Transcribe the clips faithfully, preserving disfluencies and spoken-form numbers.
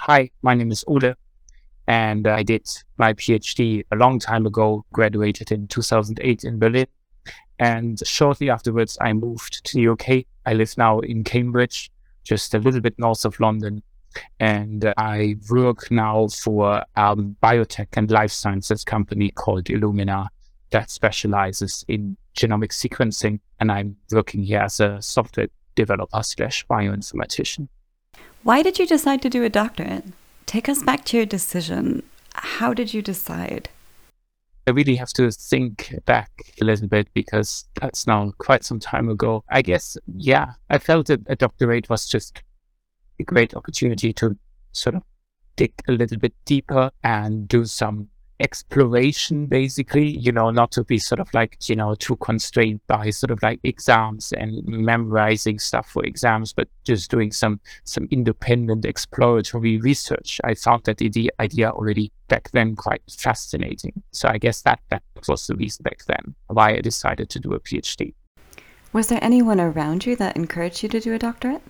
Hi, my name is Ole, and I did my PhD a long time ago, graduated in two thousand eight in Berlin. And shortly afterwards, I moved to the U K. I live now in Cambridge, just a little bit north of London. And uh, I work now for a biotech and life sciences company called Illumina that specializes in genomic sequencing. And I'm working here as a software developer slash bioinformatician. Why did you decide to do a doctorate? Take us back to your decision. How did you decide? I really have to think back a little bit because that's now quite some time ago. I guess, yeah, I felt that a doctorate was just a great opportunity to sort of dig a little bit deeper and do some exploration, basically, you know, not to be sort of like, you know, too constrained by sort of like exams and memorizing stuff for exams, but just doing some some independent exploratory research. I found that the idea already back then quite fascinating. So I guess that that was the reason back then why I decided to do a PhD. Was there anyone around you that encouraged you to do a doctorate?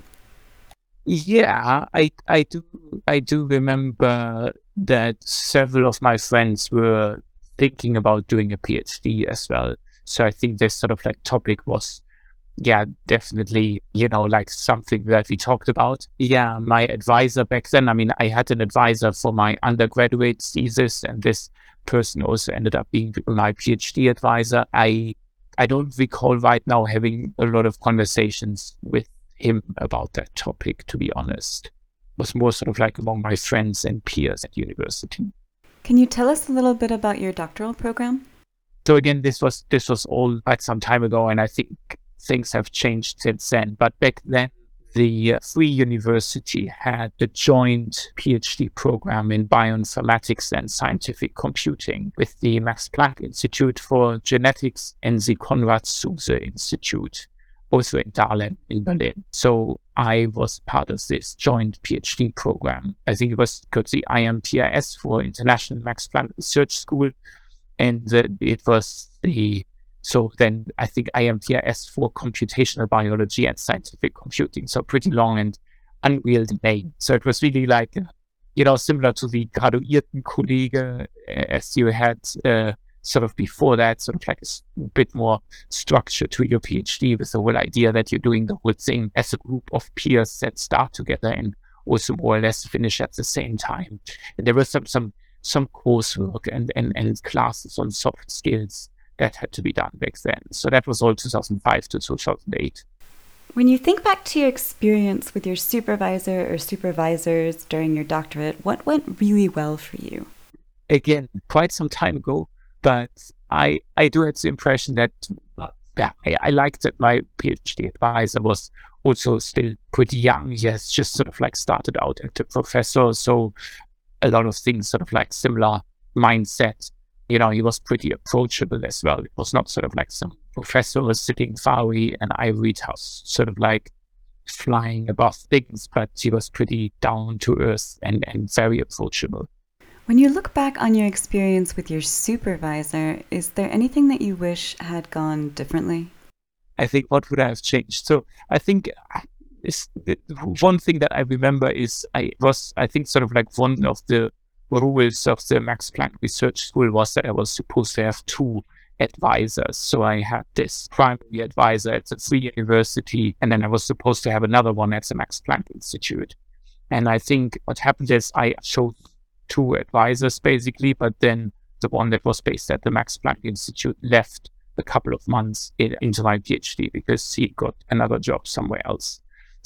Yeah, I I do I do remember that several of my friends were thinking about doing a PhD as well. So I think this sort of like topic was, yeah, definitely, you know, like something that we talked about. Yeah, my advisor back then, I mean, I had an advisor for my undergraduate thesis, and this person also ended up being my PhD advisor. I I don't recall right now having a lot of conversations with him about that topic, to be honest. It was more sort of like among my friends and peers at university. Can you tell us a little bit about your doctoral program? So again, this was this was all quite some time ago, and I think things have changed since then. But back then, the uh, Free University had a joint PhD program in bioinformatics and scientific computing with the Max Planck Institute for Genetics and the Konrad Zuse Institute, also in Dahlem in Berlin. So I was part of this joint PhD program. I think it was called the I M P I S for International Max Planck Research School. And uh, it was the, so then I think I M P I S for Computational Biology and Scientific Computing. So pretty long and unwieldy name. So it was really like, uh, you know, similar to the Graduiertenkollege, uh, as you had uh, sort of before that, sort of like a bit more structure to your PhD with the whole idea that you're doing the whole thing as a group of peers that start together and also more or less finish at the same time. And there was some some some coursework and, and, and classes on soft skills that had to be done back then. So that was all two thousand five to two thousand eight. When you think back to your experience with your supervisor or supervisors during your doctorate, what went really well for you? Again, quite some time ago, but I I do have the impression that uh, yeah, I, I liked that my PhD advisor was also still pretty young. He has just sort of like started out as a professor, so a lot of things sort of like similar mindset. You know, he was pretty approachable as well. It was not sort of like some professor sitting far away in an ivory house, sort of like flying above things, but he was pretty down to earth and, and very approachable. When you look back on your experience with your supervisor, is there anything that you wish had gone differently? I think what would I have changed? So I think uh, is the one thing that I remember is I was, I think sort of like one of the rules of the Max Planck Research School was that I was supposed to have two advisors. So I had this primary advisor at the Free University, and then I was supposed to have another one at the Max Planck Institute. And I think what happened is I chose two advisors basically, but then the one that was based at the Max Planck Institute left a couple of months in, into my PhD because he got another job somewhere else.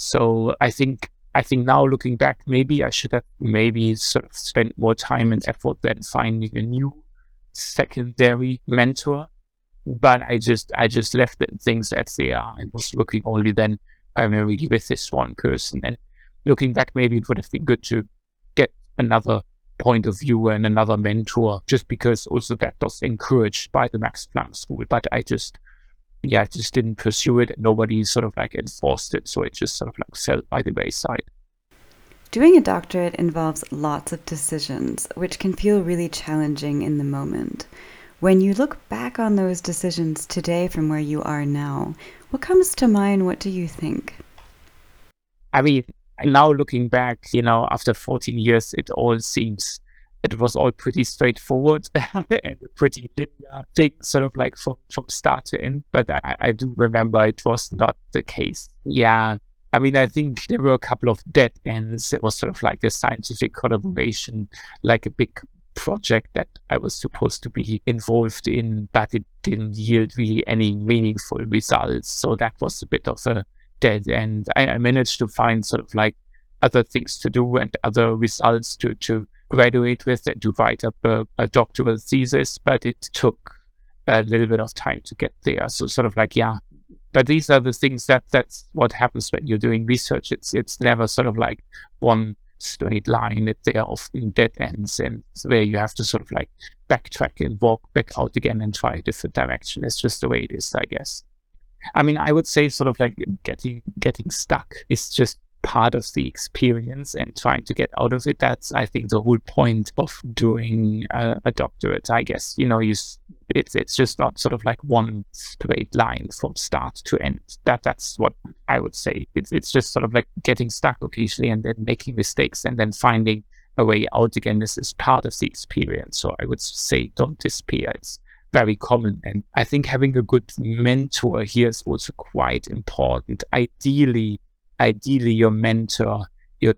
So I think I think now looking back, maybe I should have maybe sort of spent more time and effort than finding a new secondary mentor. But I just I just left the things as they are. I was looking only then primarily with this one person. And looking back, maybe it would have been good to get another point of view and another mentor, just because also that was encouraged by the Max Planck School. But I just, yeah, I just didn't pursue it. Nobody sort of like enforced it. So it just sort of like fell by the wayside. Doing a doctorate involves lots of decisions, which can feel really challenging in the moment. When you look back on those decisions today from where you are now, what comes to mind? What do you think? I mean, And now looking back, you know, after fourteen years, it all seems it was all pretty straightforward and a pretty linear thing, sort of like from, from start to end. But I, I do remember it was not the case. Yeah. I mean, I think there were a couple of dead ends. It was sort of like a scientific collaboration, like a big project that I was supposed to be involved in, but it didn't yield really any meaningful results. So that was a bit of a dead end. I, I managed to find sort of like other things to do and other results to, to graduate with and to write up a, a doctoral thesis, but it took a little bit of time to get there. So sort of like, yeah, but these are the things that that's what happens when you're doing research. It's it's never sort of like one straight line. It, they are often dead ends, and where you have to sort of like backtrack and walk back out again and try a different direction. It's just the way it is, I guess. I mean, I would say sort of like getting getting stuck is just part of the experience and trying to get out of it. That's, I think, the whole point of doing a, a doctorate, I guess. You know, you it's it's just not sort of like one straight line from start to end. That that's what I would say. It's it's just sort of like getting stuck occasionally and then making mistakes and then finding a way out again. This is part of the experience. So I would say don't despair. It's very common. And I think having a good mentor here is also quite important. Ideally, Ideally, your mentor, your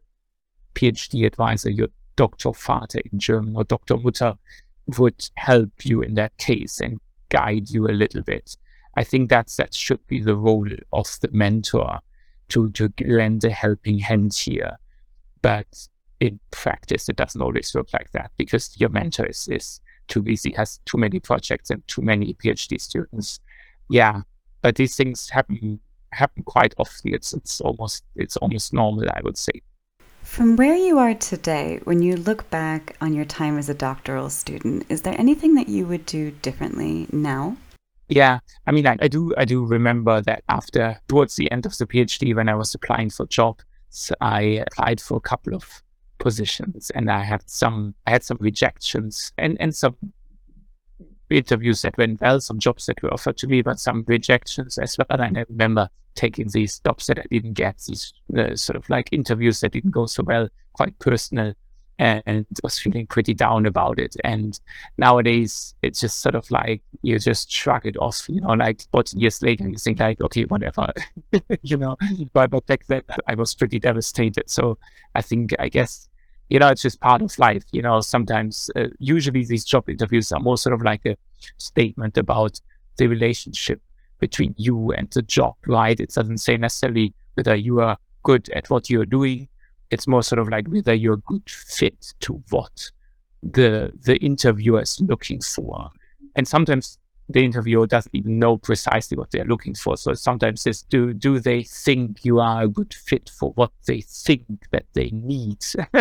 PhD advisor, your Doktorvater in German or Doktormutter would help you in that case and guide you a little bit. I think that's that should be the role of the mentor, to, to lend a helping hand here. But in practice, it doesn't always work like that because your mentor is, is too busy, has too many projects and too many PhD students. Yeah, but these things happen happen quite often. It's it's almost it's almost normal, I would say. From where you are today, when you look back on your time as a doctoral student, is there anything that you would do differently now? Yeah, I mean, I, I do I do remember that after towards the end of the PhD, when I was applying for jobs, I applied for a couple of positions, and I had some I had some rejections and and some interviews that went well, some jobs that were offered to me, but some rejections as well. And I remember taking these jobs that I didn't get, these uh, sort of like interviews that didn't go so well, quite personal, and, and was feeling pretty down about it. And nowadays, it's just sort of like you just shrug it off, you know, like fourteen years later, you think like, okay, whatever, you know. But, but back then, I was pretty devastated. So I think, I guess, you know, it's just part of life. You know, sometimes, uh, usually these job interviews are more sort of like a statement about the relationship between you and the job, right? It doesn't say necessarily whether you are good at what you're doing. It's more sort of like whether you're a good fit to what the the interviewer is looking for. And sometimes the interviewer doesn't even know precisely what they're looking for. So sometimes it's, do do they think you are a good fit for what they think that they need?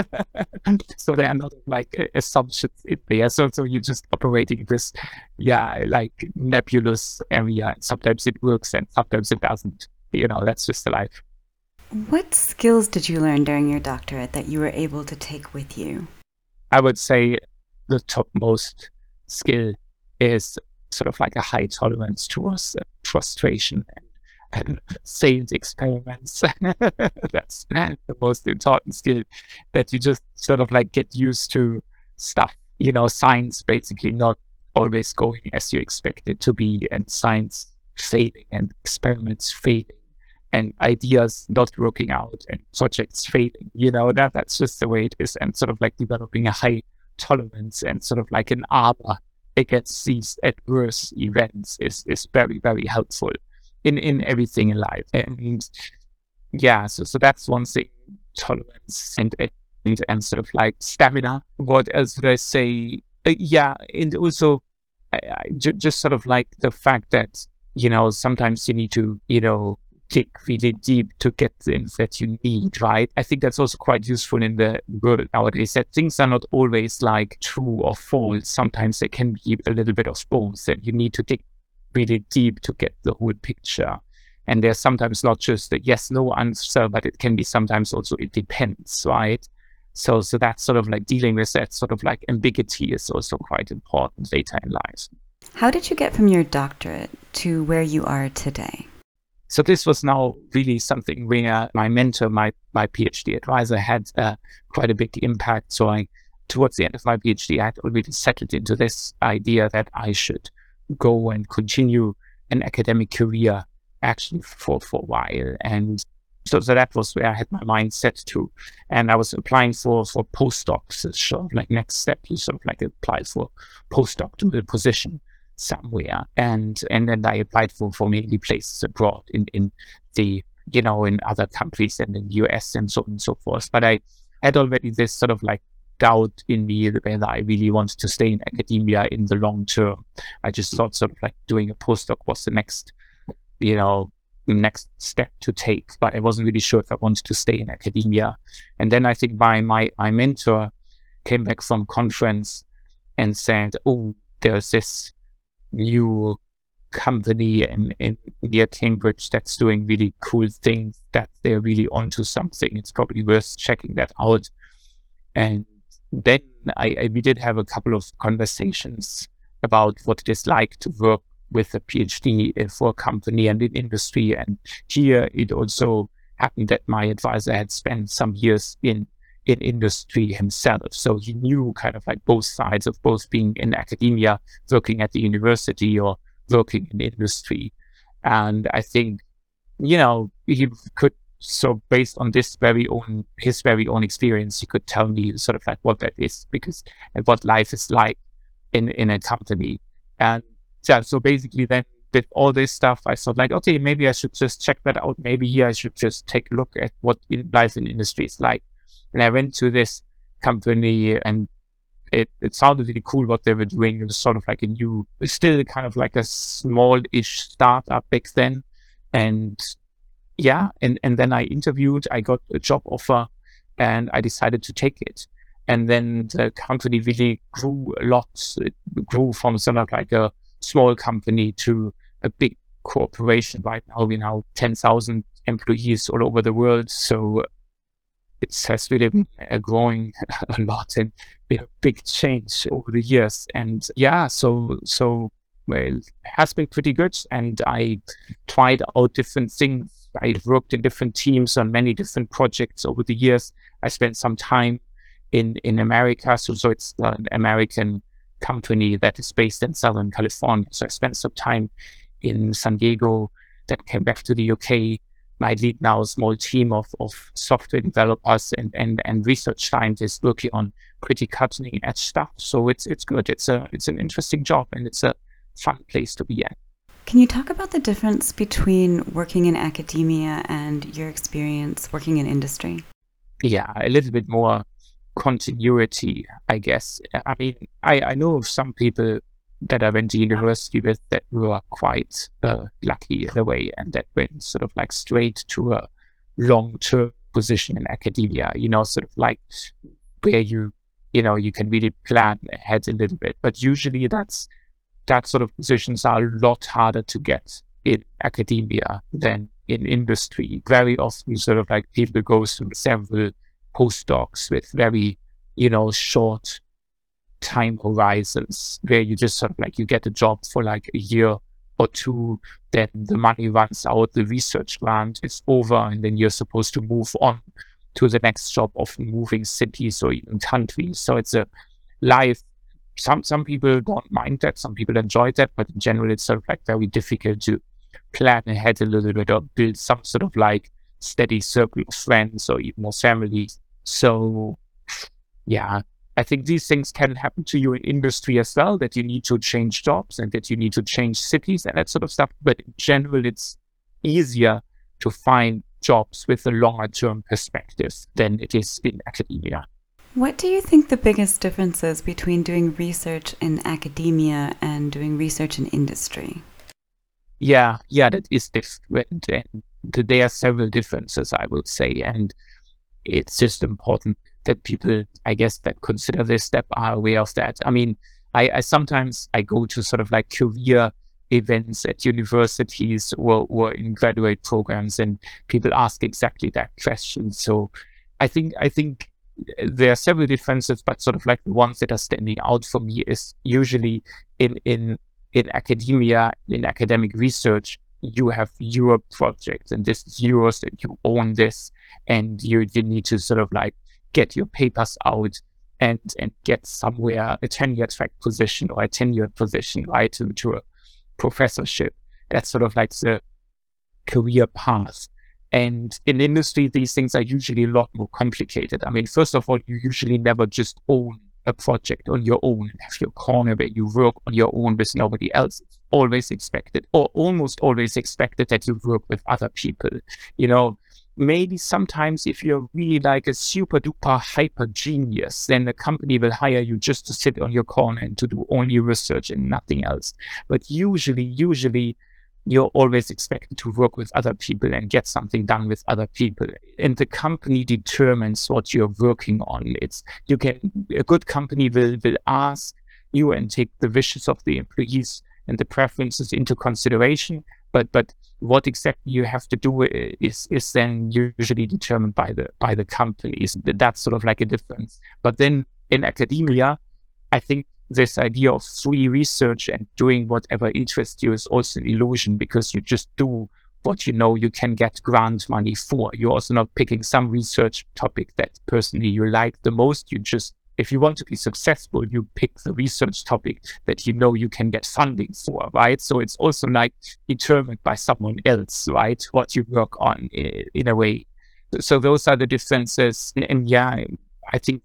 So there are not like assumptions in there. So, so you're just operating this, yeah, like nebulous area. And sometimes it works and sometimes it doesn't. You know, that's just the life. What skills did you learn during your doctorate that you were able to take with you? I would say the topmost skill is sort of like a high tolerance towards uh, frustration and, and failed experiments. That's the most important skill, that you just sort of like get used to stuff, you know, science basically not always going as you expect it to be, and science failing and experiments failing and ideas not working out and projects failing, you know, that that's just the way it is. And sort of like developing a high tolerance and sort of like an armor against these adverse events is is very, very helpful in in everything in life. And yeah, so so that's one thing: tolerance and and, and sort of like stamina. What else would I say? Uh, yeah, and also I, I, j- just sort of like the fact that, you know, sometimes you need to, you know, dig really deep to get the info that you need, right? I think that's also quite useful in the world nowadays, that things are not always like true or false. Sometimes they can be a little bit of both, and you need to dig really deep to get the whole picture. And there's sometimes not just a yes, no answer, but it can be sometimes also it depends, right? So, so that's sort of like dealing with that sort of like ambiguity is also quite important later in life. How did you get from your doctorate to where you are today? So this was now really something where my mentor, my my PhD advisor, had uh, quite a big impact. So I, towards the end of my PhD, I had already settled into this idea that I should go and continue an academic career actually for, for a while. And so, so that was where I had my mind set to. And I was applying for, for postdocs, as sort of like next step, you sort of like apply for postdoctoral position somewhere. And and then I applied for, for mainly places abroad in, in the, you know, in other countries and in the U S and so on and so forth. But I had already this sort of like doubt in me whether I really wanted to stay in academia in the long term. I just thought sort of like doing a postdoc was the next, you know, next step to take, but I wasn't really sure if I wanted to stay in academia. And then I think my my, my mentor came back from conference and said, oh, there's this new company in, in near Cambridge that's doing really cool things, that they're really onto something. It's probably worth checking that out. And then I, I we did have a couple of conversations about what it is like to work with a PhD for a company and in industry. And here it also happened that my advisor had spent some years in in industry himself. So he knew kind of like both sides of both being in academia, working at the university, or working in industry. And I think, you know, he could, so based on this very own, his very own experience, he could tell me sort of like what that is, because, and what life is like in, in a company. And yeah, so basically then with all this stuff, I thought like, okay, maybe I should just check that out. Maybe here I should just take a look at what in life in industry is like. And I went to this company, and it, it sounded really cool what they were doing. It was sort of like a new, still kind of like a small-ish startup back then. And yeah, and, and then I interviewed, I got a job offer, and I decided to take it. And then the company really grew a lot. It grew from sort of like a small company to a big corporation. Right now, we now ten thousand employees all over the world. So it has really been uh, growing a lot and been a big change over the years. And yeah, so so well, it has been pretty good. And I tried out different things. I worked in different teams on many different projects over the years. I spent some time in in America. So so it's an American company that is based in Southern California. So I spent some time in San Diego, then came back to the U K. I lead now a small team of, of software developers and, and, and research scientists working on pretty cutting edge stuff. So it's it's good. It's a it's an interesting job, and it's a fun place to be at. Can you talk about the difference between working in academia and your experience working in industry? Yeah, a little bit more continuity, I guess. I mean, I, I know of some people that I went to university with that were quite uh, lucky in a way, and that went sort of like straight to a long-term position in academia, you know, sort of like where you, you know, you can really plan ahead a little bit. But usually that's, that sort of positions are a lot harder to get in academia than in industry. Very often sort of like people go through several postdocs with very, you know, short time horizons, where you just sort of like, you get a job for like a year or two, then the money runs out, the research grant is over, and then you're supposed to move on to the next job, often moving cities or even countries. So it's a life. Some some people don't mind that, some people enjoy that, but in general it's sort of like very difficult to plan ahead a little bit or build some sort of like steady circle of friends or even a family. So yeah, I think these things can happen to you in industry as well, that you need to change jobs and that you need to change cities and that sort of stuff. But in general, it's easier to find jobs with a longer term perspective than it is in academia. What do you think the biggest difference is between doing research in academia and doing research in industry? Yeah, yeah, that is different. And there are several differences, I would say. And it's just important that people, I guess, that consider this step are aware of that. I mean, I, I sometimes I go to sort of like career events at universities or, or in graduate programs, and people ask exactly that question. So I think I think there are several differences, but sort of like the ones that are standing out for me is usually in in in academia, in academic research, you have your project and this is yours and you own this, and you, you need to sort of like get your papers out and and get somewhere a tenure track position or a tenure position, right, to, to a professorship. That's sort of like the career path. And in industry, these things are usually a lot more complicated. I mean, first of all, you usually never just own a project on your own and have your corner where you work on your own with nobody else. It's always expected, or almost always expected, that you work with other people. You know, maybe sometimes if you're really like a super duper hyper genius, then the company will hire you just to sit on your corner and to do only research and nothing else. But usually, usually, you're always expected to work with other people and get something done with other people. And the company determines what you're working on. It's, you can, a good company will, will ask you and take the wishes of the employees and the preferences into consideration. But, but what exactly you have to do is, is then usually determined by the, by the companies. That's sort of like a difference. But then in academia, I think this idea of free research and doing whatever interests you is also an illusion, because you just do what you know you can get grant money for. You're also not picking some research topic that personally you like the most. You just, if you want to be successful, you pick the research topic that you know you can get funding for, right? So it's also like determined by someone else, right? What you work on in a way. So those are the differences. And, and yeah, I think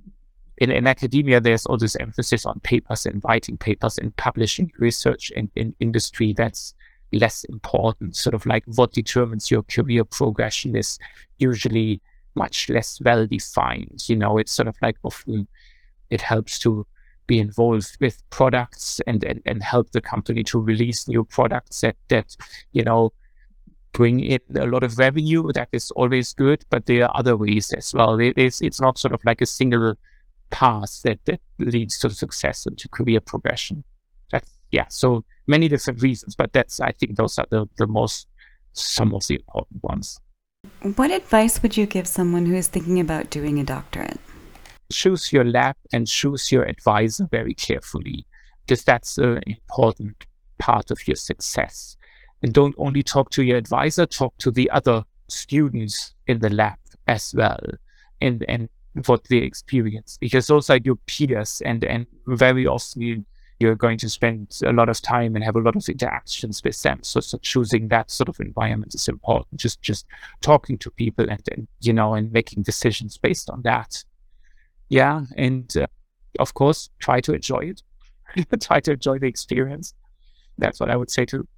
In, in academia, there's all this emphasis on papers and writing papers and publishing research. In, in industry, that's less important. Sort of like what determines your career progression is usually much less well defined. You know, it's sort of like often it helps to be involved with products and, and, and help the company to release new products that, that, you know, bring in a lot of revenue. That is always good, but there are other ways as well. It is, it's not sort of like a single path that, that leads to success and to career progression. That's, yeah, so many different reasons, but that's, I think those are the, the most, some of the important ones. What advice would you give someone who is thinking about doing a doctorate? Choose your lab and choose your advisor very carefully, because that's an important part of your success. And don't only talk to your advisor, talk to the other students in the lab as well, and, and what they experience, because those are your peers, and, and very often you, you're going to spend a lot of time and have a lot of interactions with them. So, so choosing that sort of environment is important. Just just talking to people and, and you know, and making decisions based on that. Yeah, and uh, of course, try to enjoy it. Try to enjoy the experience. That's what I would say too.